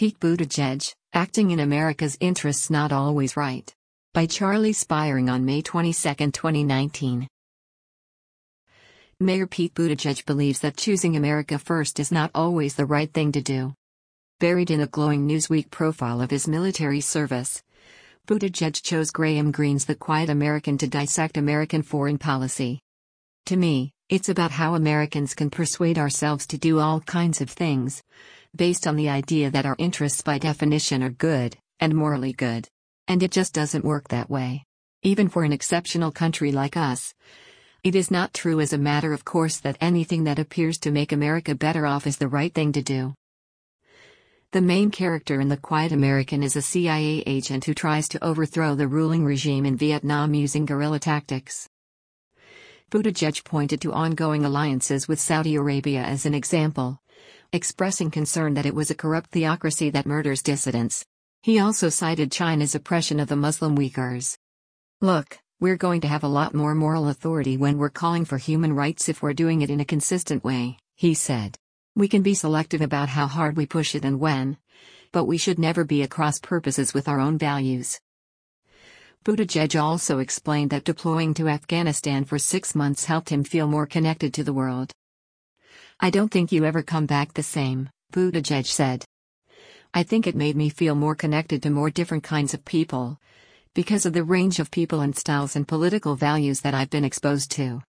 Pete Buttigieg, Acting in America's Interests Not Always Right. By Charlie Spiering on May 22, 2019. Mayor Pete Buttigieg believes that choosing America first is not always the right thing to do. Buried in a glowing Newsweek profile of his military service, Buttigieg chose Graham Greene's The Quiet American to dissect American foreign policy. To me, it's about how Americans can persuade ourselves to do all kinds of things, based on the idea that our interests by definition are good, and morally good. And it just doesn't work that way. Even for an exceptional country like us, it is not true as a matter of course that anything that appears to make America better off is the right thing to do. The main character in The Quiet American is a CIA agent who tries to overthrow the ruling regime in Vietnam using guerrilla tactics. Buttigieg pointed to ongoing alliances with Saudi Arabia as an example, expressing concern that it was a corrupt theocracy that murders dissidents. He also cited China's oppression of the Muslim Uyghurs. Look, we're going to have a lot more moral authority when we're calling for human rights if we're doing it in a consistent way, he said. We can be selective about how hard we push it and when, but we should never be at cross purposes with our own values. Buttigieg also explained that deploying to Afghanistan for 6 months helped him feel more connected to the world. I don't think you ever come back the same, Buttigieg said. I think it made me feel more connected to more different kinds of people, because of the range of people and styles and political values that I've been exposed to.